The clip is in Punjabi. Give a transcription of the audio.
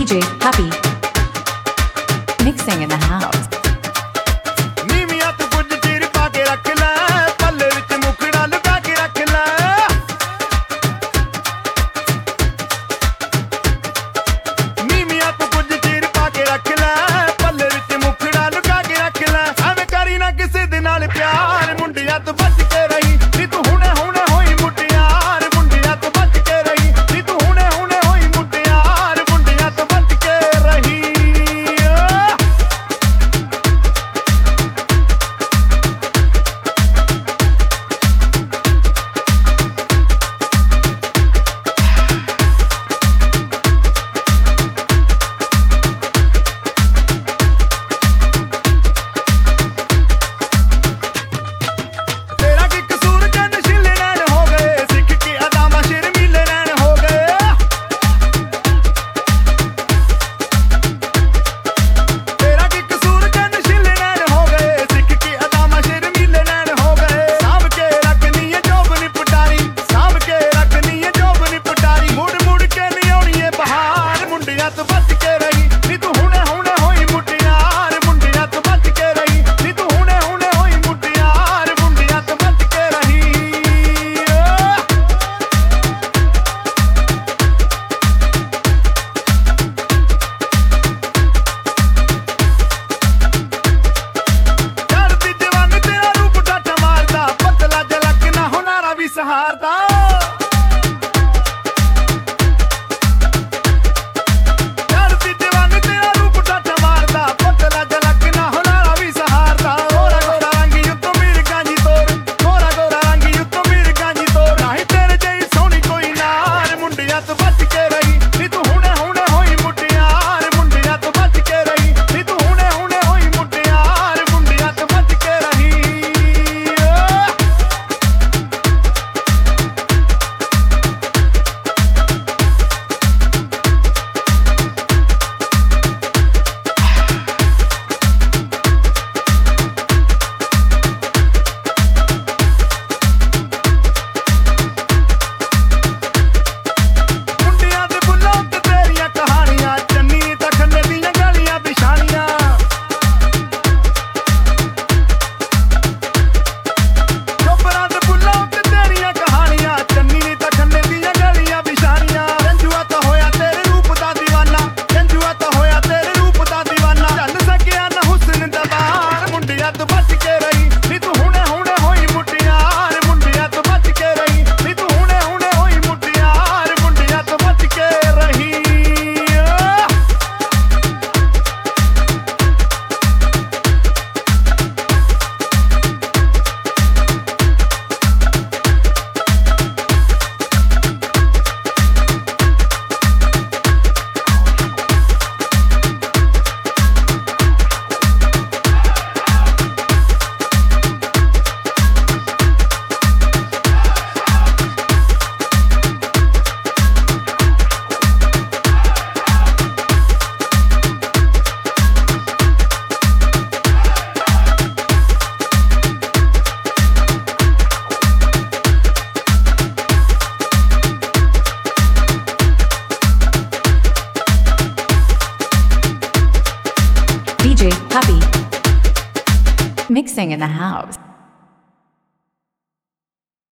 DJ Happy mixing in the house. ਨੀਵੀਆਂ ਤੂੰ ਕੁਝ ਚਿਰ ਪਾ ਕੇ ਰੱਖ ਲੈ, ਪੱਲੇ ਵਿੱਚ ਮੁਖੜਾ ਲੁਕਾ ਕੇ ਰੱਖ ਲੈ। ਨੀਵੀਆਂ ਤੂੰ ਕੁਝ ਚਿਰ ਪਾ ਕੇ ਰੱਖ ਲੈ, ਪੱਲੇ ਵਿੱਚ ਮੁਖੜਾ ਲੁਕਾ ਕੇ ਰੱਖ ਲੈ। ਐਵੇਂ ਕਰੀ ਨਾ ਕਿਸੇ ਦੇ ਨਾਲ ਪਿਆਰ, ਮੁੰਡਿਆਂ ਤੋਂ ਬਚ ਕੇ ਰਹੀ ਨੀ ਤੂੰ ਹੁਣੇ ਹੁਣੇ ਹੋਈ ਮੁਟਿਆਰ। ਮੁੰਡਿਆਂ ਤੋਂ ਬਚ ਕੇ ਰਹੀ ਨੀ ਤੂੰ ਹੁਣੇ ਹੁਣੇ ਹੋਈ ਮੁਟਿਆਰ। ਮੁੰਡਿਆਂ ਤੋਂ ਬਚ ਕੇ ਰਹੀ। ਸਹਾਰਦਾ ਚੜ੍ਹਦੀ ਜਵਾਨੀ ਤੇਰਾ ਰੂਪ ਠੱਠ ਮਾਰਦਾ, ਪੁਤਲਾ ਝਲਕ ਨਾ ਹੁਨਾਰਾ ਵੀ ਸਹਾਰਦਾ। ਗੋਰਾ ਗੋਰਾ ਰੰਗੀ ਉੱਤੋਂ ਮਿਰਗਾਂ ਦੀ ਤੋਰ, ਗੋਰਾ ਗੋਰਾ ਰੰਗੀ ਉੱਤੋਂ ਮਿਰਗਾਂ ਦੀ ਤੋਰ। ਨਹੀਂ ਤੇਰੇ ਜਿਹੀ ਸੋਹਣੀ ਕੋਈ ਨਾਰ, ਮੁੰਡਿਆਂ ਤੋਂ ਬਚ ਕੇ ਰਹੀ ਨੀ ਤੂੰ ਹੁਣੇ ਹੁਣੇ ਹੋਈ ਮੁਟਿਆਰ। ਮੁੰਡਿਆਂ ਤੋਂ ਬਚ ਕੇ ਰਹੀ ਨੀ ਤੂੰ ਹੁਣੇ ਹੁਣੇ ਹੋਈ ਮੁਟਿਆਰ। ਮੁੰਡਿਆਂ ਤੋਂ ਬਚ ਕੇ ਰਹੀ। DJ Happy mixing in the house.